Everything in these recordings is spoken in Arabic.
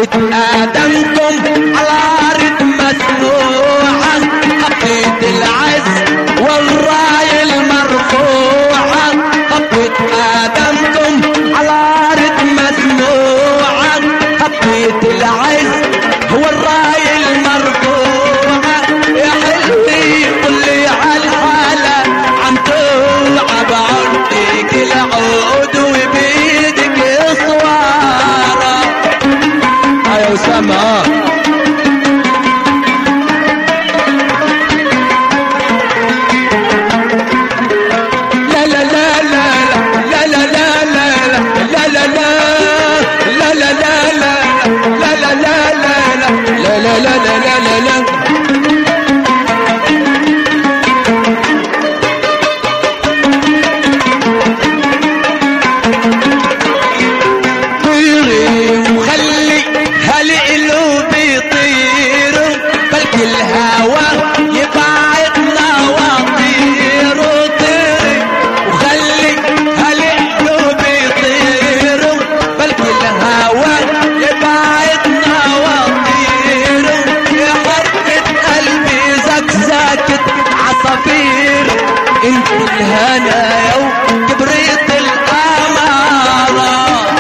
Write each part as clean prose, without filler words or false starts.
حطيت آدمكم على أرض مسموعة، حطيت العز والراية المرفوعة، حطيت آدمكم على أرض مسموعة، حطيت العز والراية المرفوعة. يا حلوي قولي عالحالة عم توعى بعرضك العود وبيدك صوارة. يا أسامة لا لا لا لا لا لا لا لا لا لا لا لا لا لا لا لا لا لا لا. طيري وخلي هالقلوب يطيروا، بلكي الهوى يبعدنا وطيروا. طيري وخلي هالقلوب يطيروا، بلكي الهوى يبعدنا وطيروا. يا حرقة قلبي زكزكت عصافير، انت الهنايا وكبريت القمارة.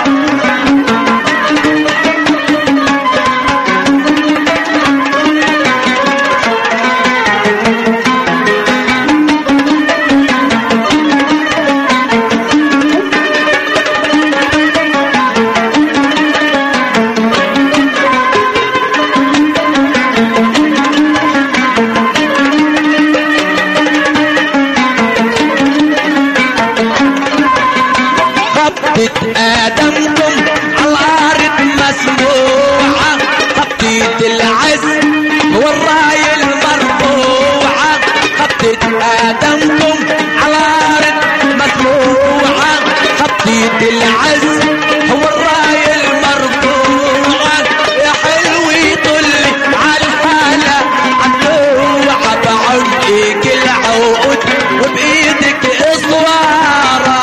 حطيت آدمكم على الأرض مسموعة، حطيت العز والراية المرفوعة، حطيت آدمكم على الأرض مسموعة، حطيت العز والراية المرفوعة. يا حلوي طلي عالحالة عم توعى بعرضك العود وبإيدك إصوارة.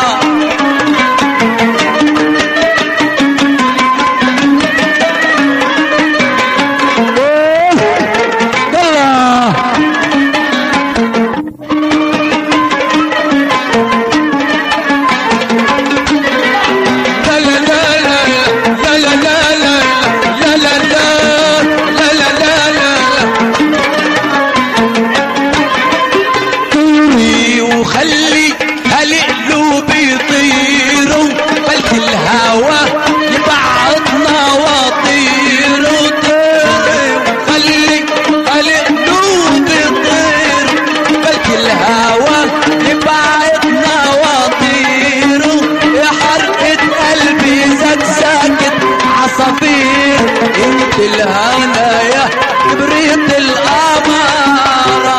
وخلي هالقلوب يطيروا، بلكي الهوى يبعدنا وطيروا. خلي هالقلوب يطير، بلكي الهوى يبعدنا وطيروا. يا حرقة قلبي زكزكت عصافير، انت الهنايا كبريت القمارة.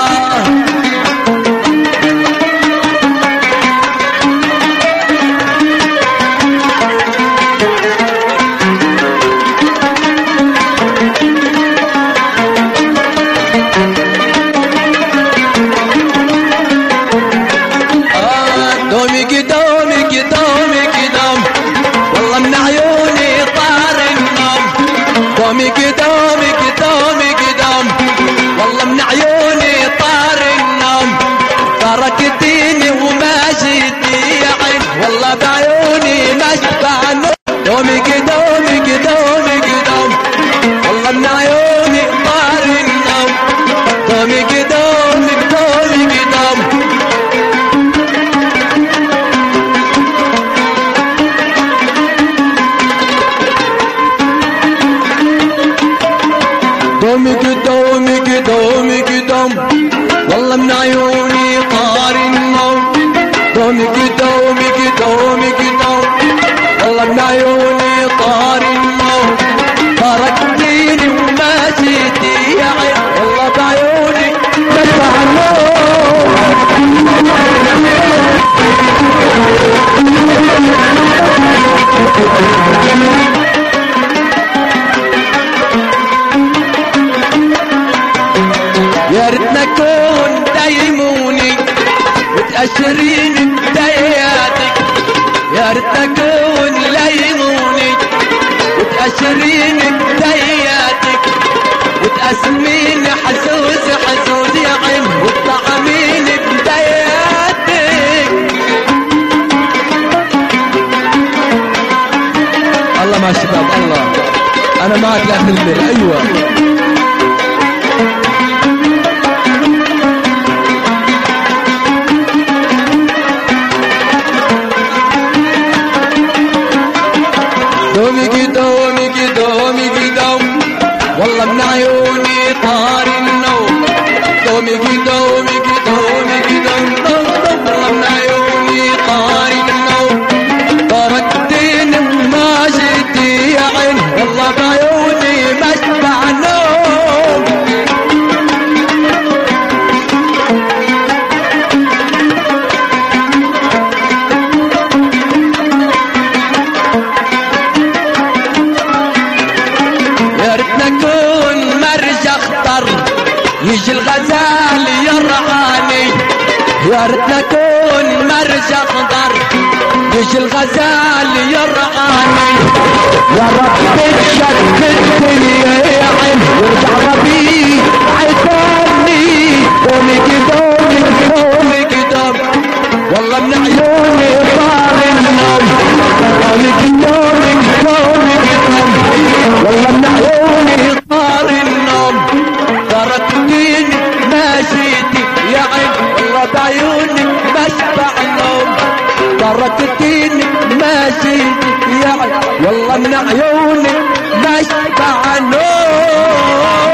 دومك دومك دومك دوم، والله من عيوني طار النوم. دومك دومك دومك دوم، والله من عيوني طار النوم. تركتيني وما جيتي يا عين، والله بعيوني مشبع نوم. دومك دومك دومك دوم، والله من عيوني طار النوم. دومك دومك دومك دوم. دومك دومك دومك دوم، والله من عيوني طار النوم. دومك دومك دومك دوم، والله من عيوني طار النوم. تركتيني وما جيتي يا عين، والله بعيوني مشبع النوم. يا ريتنا كون دايموني وتأشريني بداياتك، يا ريتنا كون لايموني وتأشريني بداياتك. انا معك لاخر الليل. ايوه دومي دومي دومي دوم والله من عيوني طار النوم. دومي دومي دومي دوم والله من عيوني طار النوم. تركتني وما جيتي يا عين والله بعيوني ما اشبع نوم. يا ريتنا كون مرج اخضر يجي الغزال يرعاني. يا ريتنا كون مرج اخضر يجي الغزال يرعاني. يا رب تشك الدنيا يا عين وارجع ربي عيطاني. دومي دومي دومي دوم والله من عيوني طار النوم. دومي دومي دومي دوم والله من عيوني طار النوم. تركتيني ماشيتي يا عين والله بعيوني ما اشبع نوم. تركتيني ماشيتي يا عين والله من عيوني ما اشبع نوم.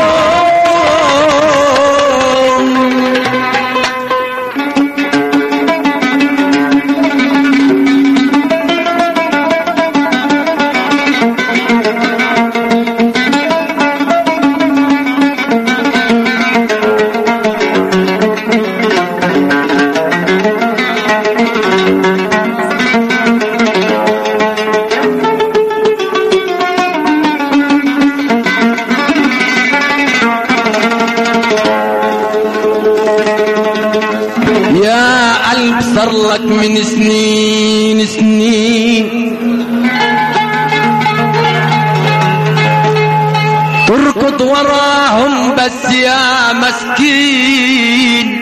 صار لك من سنين تركض وراهم بس يا مسكين.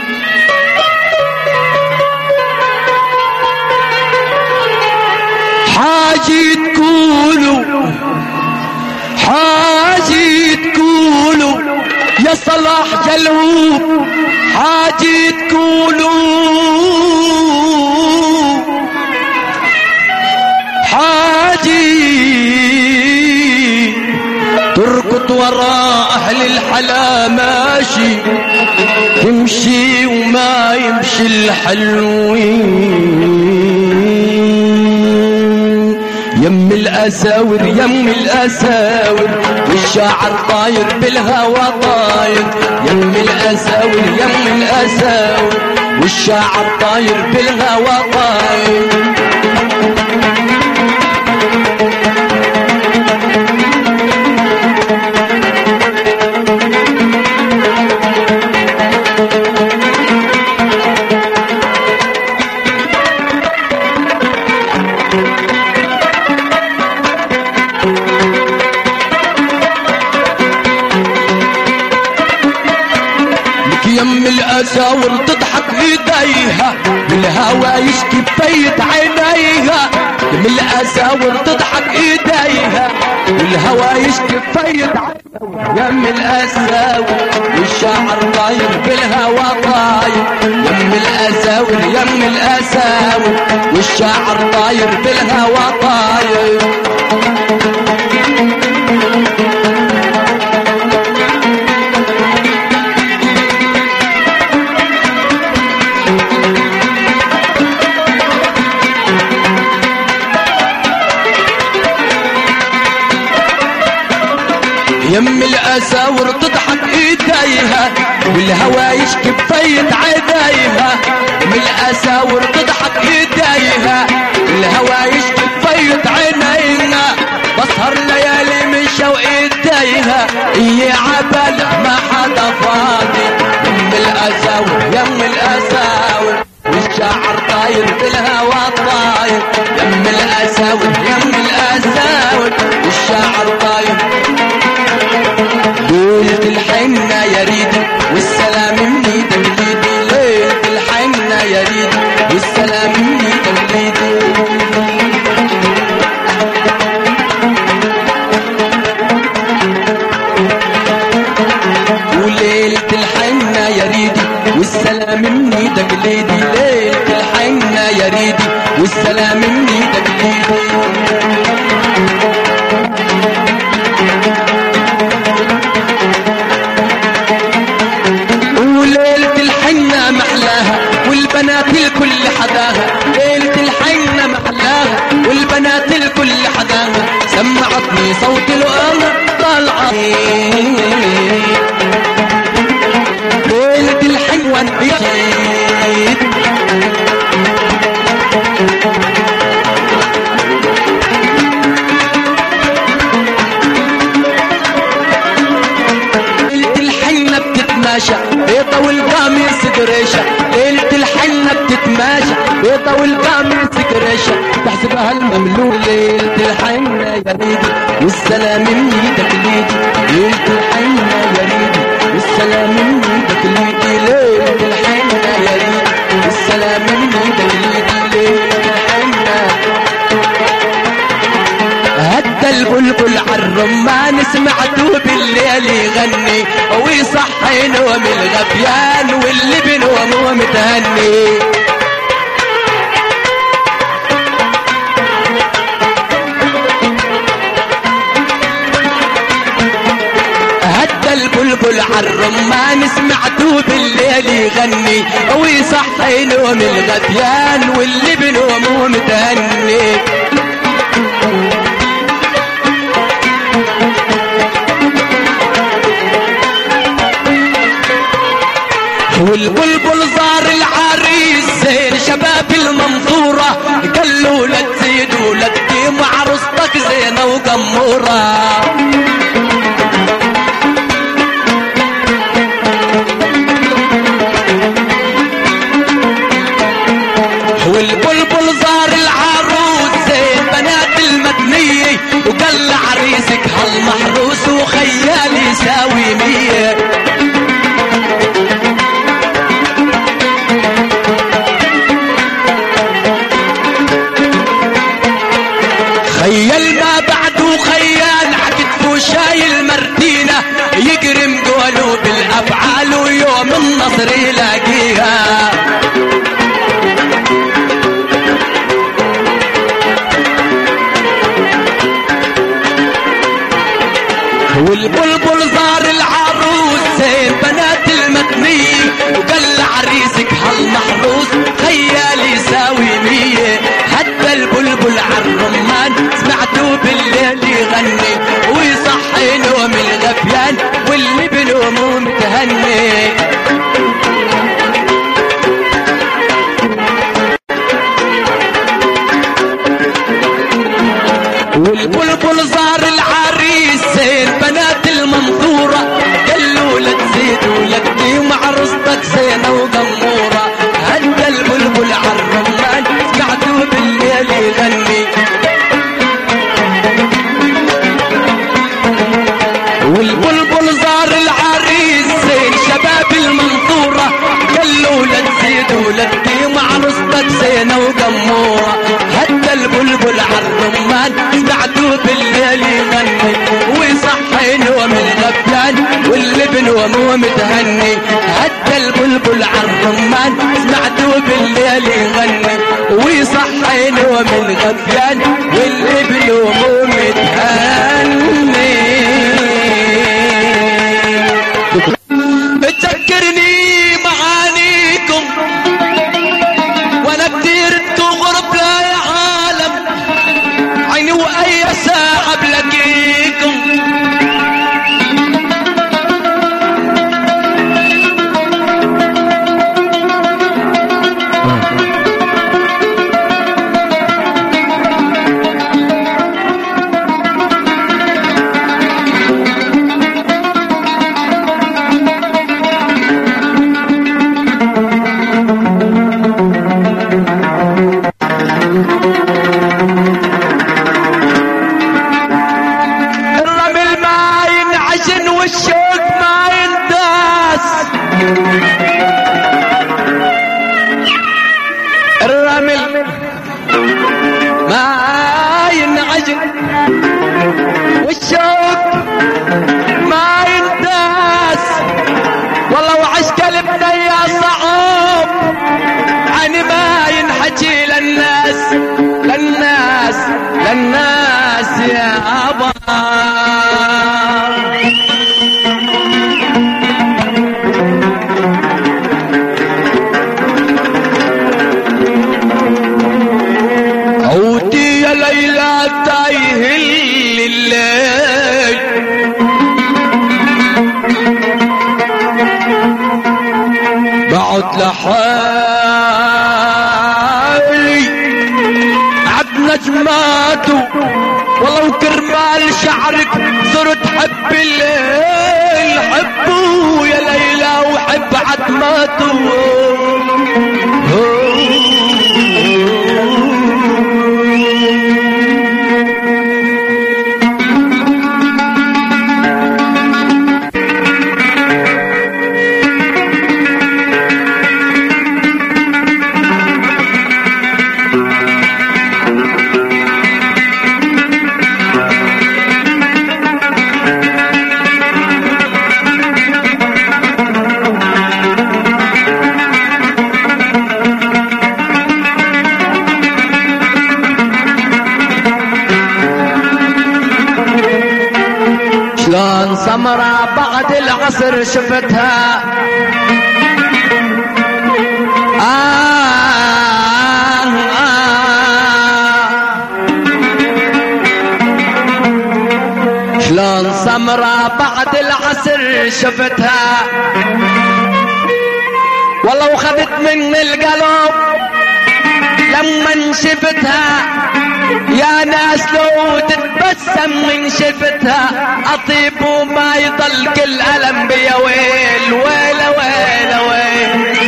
حاجي تقولوا يا صلاح جلوب. حاجي تركض وراء اهل الحلا ماشي. تمشي وما يمشي الحلوين. يم الاساور يم الاساور والشاعر طاير بالهوى طاير. يم الاساور يم الاساور والشاعر طاير بالهوى طاير. يم الاساور تضحك ايديها والهوى يشكي بفيت عينيها. يم الاساور تضحك ايديها والهوى يشكي بفيت عينيها. يم الاساور والشاعر طاير بالهوى طاير. يم الاساور يم الاساور والشاعر طاير بالهوى طاير. يم الاساور تضحك ايديها والهوى يشكي بفيت عيديها. يم الاساور تضحك ايديها والهوى يشكي بفيت عينينا. بسهر ليالي من شوق ايديها يا عبل ما حدا فاضي. يم الاساور يم الاساور والشاعر طاير بالهوى طاير. يم الاساور يم الاساور والشاعر طاير. ليلة الحنة يا ريدي والسلام من ايدك ليدي. ليلة الحنة يا ريدي والسلام من ايدك ليدي. والسلام من ايدك ليدي ليلة الحنة يا ريدي والسلام من ايدك ليدي وليلة الحنة محلاها والبنات الكل حداها ليلة الحنة محلاها والبنات الكل حداها سمعتني صوت القمر طالعة ليلة الحنة انبيض بيضة والقميص قريشة ليلة الحنة بتتماشى بيضة والقميص قريشة تحسبها المملوك ليلة الحنة يا ريدي والسلام من ايدك ليدي ليلة الحنة يا ريدي والسلام من ايدك ليدي ليلة الحنة يا ريدي والسلام من ايدك ليدي ليلة الحنة هدى البلبل عالرمان سمعته بالليل يغني ويصحي نوم الغبيان واللي بنومه متهني هدى البلبل عالرمان سمعته بالليل يغني ويصحي نوم الغبيان واللي بنومه متهني والبلبل زار العريس زين شباب المنصورة قال له لا تزيد ولا تقيم عروستك زينة وقمورة والبلبل زار العروس زين بنات المدنية وقال لعريسك هالمحروس وخيالي يساوي 100 خيال ما بعده خيال عكتفه شايل مرتينة يقرم قوله بالافعال ويوم النصر يلاقيها والبلبل زار العروس زين بنات المدنية وقال لعريسك هالمحروس خيال يساوي 100 حتى البلبل عالرمان سمعته بالليل يغني ويصحي نوم الغبيان واللي بنومه متهني والبلبل زار العريس زين بنات المنصورة قال له لا تزيد ولا تقيم عروستك زينة وقمورة هدى البلبل عالرمان سمعته بالليل يغني والبلبل زار العريس زين شباب المنصورة قال له لا تزيد ولا تقيم عروستك زينة وقمورة هدى البلبل عالرمان سمعته بالليل يغني ويصحي نوم الغبيان واللي بنومه متهني هدى البلبل عالرمان سمعته بالليل يغني ويصحي نوم الغبيان واللي بنومه متهني تذكرني معانيكم وانا كتير تغرب لا عالم عيني واي ساعة بلاقيكم وعدو شلون سمرة بعد العصر شفتها شلون سمرة بعد العصر شفتها والله وخذت من القلب لما شفتها يا ناس لو تتبسم من شفتها اطيب وما يضل كل ألم بيا ويل ويل ويل ويل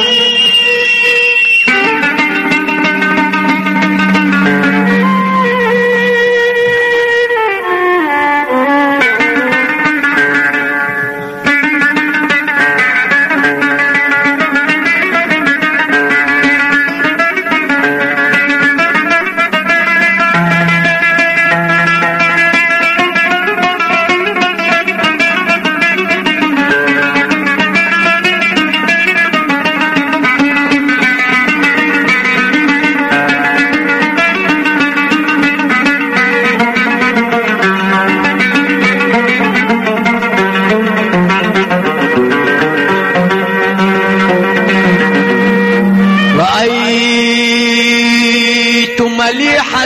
رأيت مليحة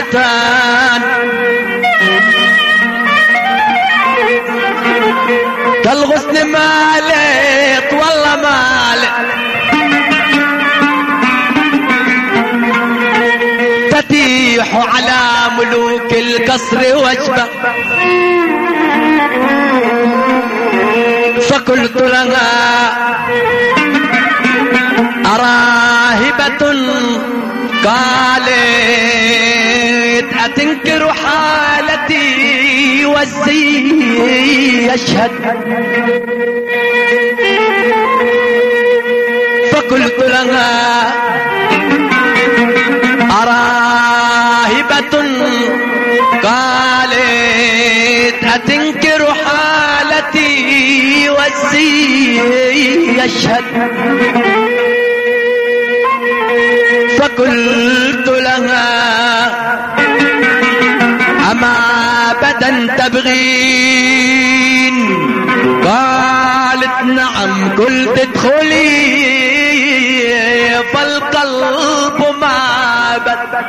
كالغصن مالت والله مالت تتيح على ملوك القصر وجبة فقلت لها أراهبة قالت أتنكر حالتي والزي يشهد فقلت لها أراهبة قالت أتنكر حالتي والزي يشهد فقلت لها أما أبدا تبغين قالت نعم قلت ادخلي فالقلب ما بد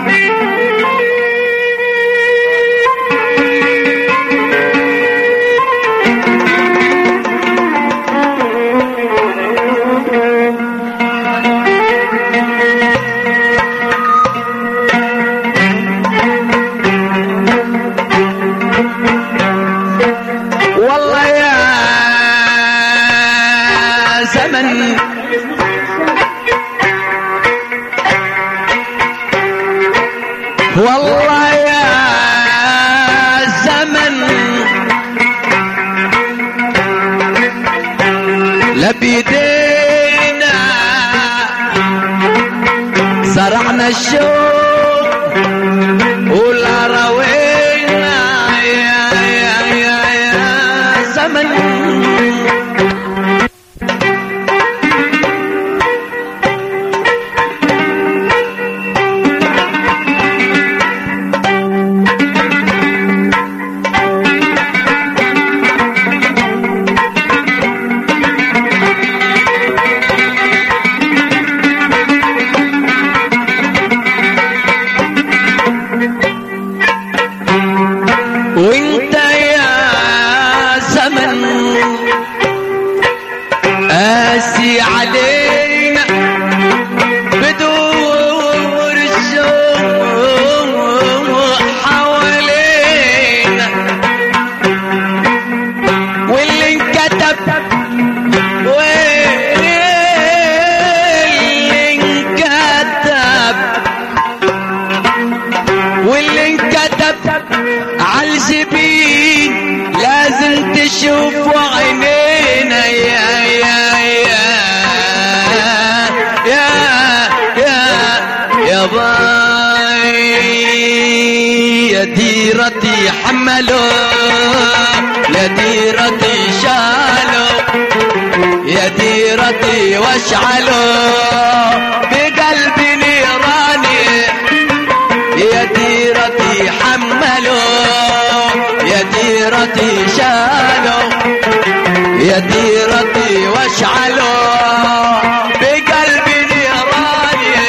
والله يا زمن لبيدينا زرعنا الشوق ولا روينا يا زمن يشوفوا عينينا يا يا يا يا يا يا باي يا ديرتي حملوا يا ديرتي شالوا يا ديرتي واشعلوا بقلبي نيراني يا ديرتي حملوا يا ديرتي شالوا يا ديرتي واشعلوا بقلبي نيراني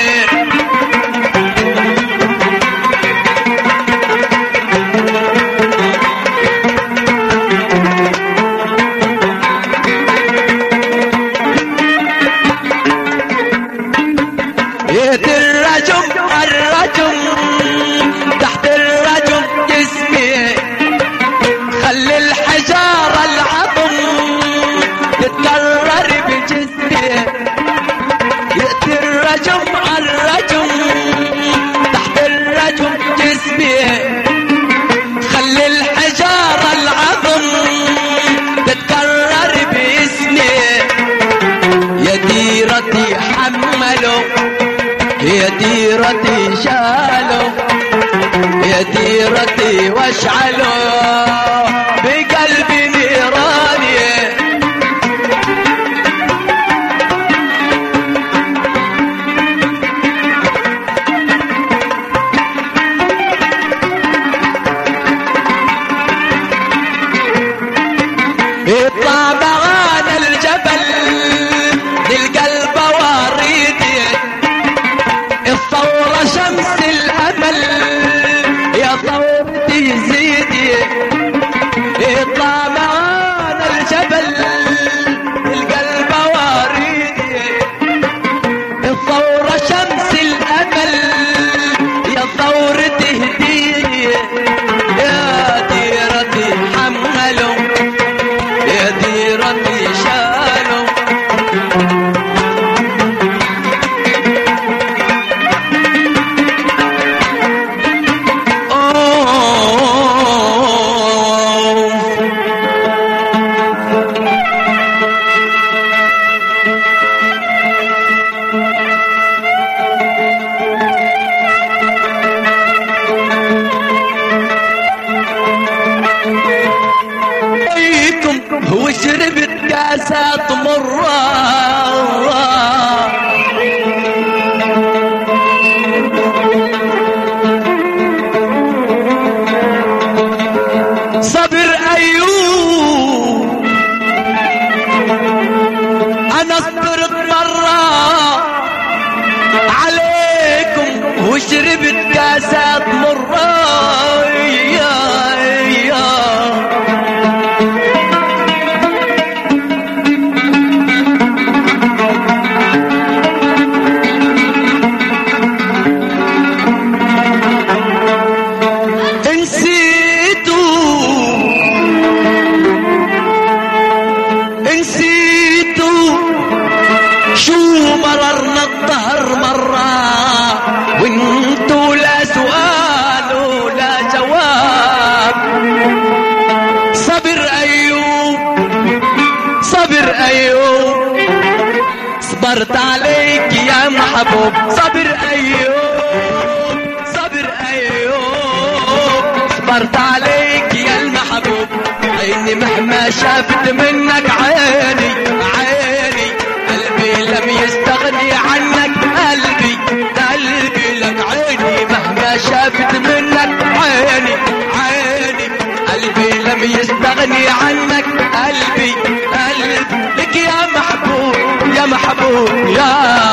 يد الرجم الرجم تحت الرجم جسمي خلي الحجارة العظم تتكرر بجسمي يد الرجم الرجم تحت الرجم جسمي خلي الحجارة العظم تتكرر باسمي يا ديرتي حملوا يا ديرتي شالوا يا ديرتي واشعلوا بقلبي نيراني يطلع معانا الجبل للقلب وريدي الثورة شمس الأمل يا ثورتي زيدي يطلع معانا الجبل القلب وريدي الثورة شمس الأمل يا ثورتي هديدي يا ديرتي حملوا يا ديرتي شالوا وشربت كاسات مرة صبر أيوب أنا صبرت مرة عليكم وشربت كاسات مرة وانتو لا سؤال ولا جواب صبر أيوب صبر أيوب صبرت عليك يا محبوب صبر أيوب صبر أيوب صبرت عليك يا المحبوب عيني مهما شافت منك عيني عيني قلبي لم يستغني عنك قلبي قلبي لك عيني مهما شافت منك عيني عيني قلبي لم يستغني عنك قلبي قلبي لك يا محبوب يا محبوب يا